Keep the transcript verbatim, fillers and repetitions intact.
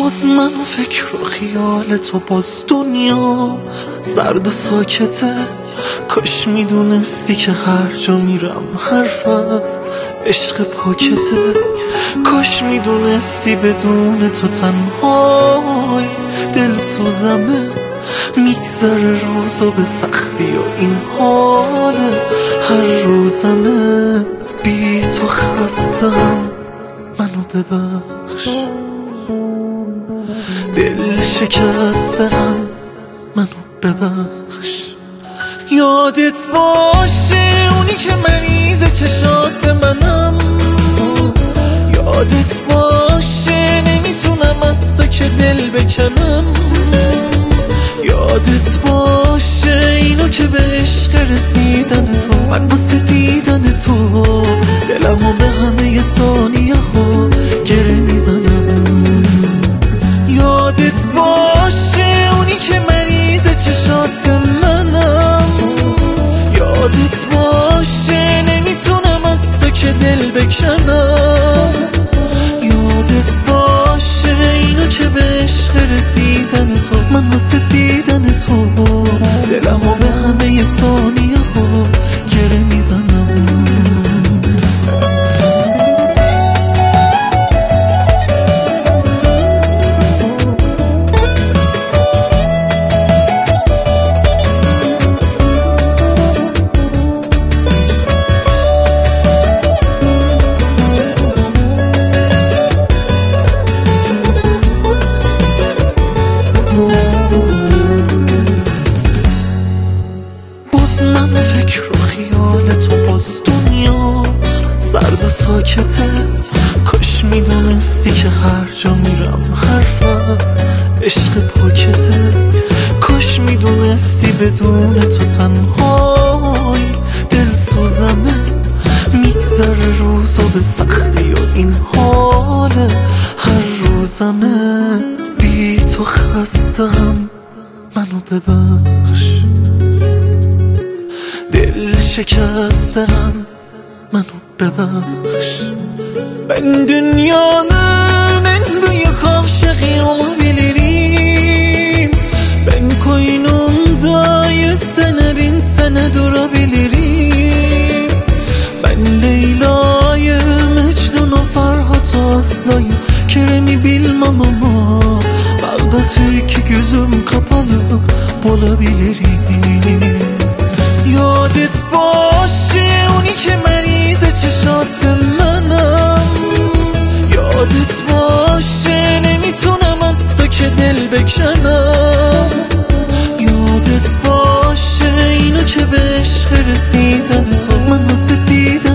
باز من و فکر و خیال تو، باز دنیا سرد و ساکته. کاش میدونستی که هر جا میرم حرف از عشق پاکته. کاش میدونستی بدون تو تنهای دل سوزمه. میگذره روزا به سختی و این حال هر روزمه. بی تو خستم، منو ببخش. دل شکستم، منو ببخش. یادت باشه اونی که مریض چشات منم. یادت باشه نمیتونم از تو که دل بکنم. یادت باشه اینو که به عشق رسیدن تو، من واسه دیدن تو دلمو به همه ثانیه ها گره میزنم. یادت باشه اونی که مریض چشات منم. یادت باشه نمیتونم از تو که دل بکنم. یادت باشه اینو که به عشق رسیدن تو، من واسه دیدن تو دلمو به همه ثانیه ها گره میزنم. من فکر و خیال تو، باز دنیا سرد و ساکته. کاش میدونستی که هر جا میرم حرف از عشق پاکته. کاش میدونستی بدون تو تنهای دل سوزمه. میگذره روزا به سختی و این حال هر روزمه. بی تو خستم، منو ببخش. دل şikəstəm, mənə bəbəx. Ben dünyanın en büyük aşığı olabilirim. Ben koynumda yüz sene bin sene durabilirim. Ben Leyla'yı, Mecnun'u, Ferhat'ı, Aslı'yı, Kerem'i bilmem ama Bağdat'ı gözüm kapalı bulabilirim. یادت باشه اونی که مریض چشات منم. یادت باشه نمیتونم از تو که دل بکنم. یادت باشه اینو که به عشق رسیدن تو، من واسه دیدن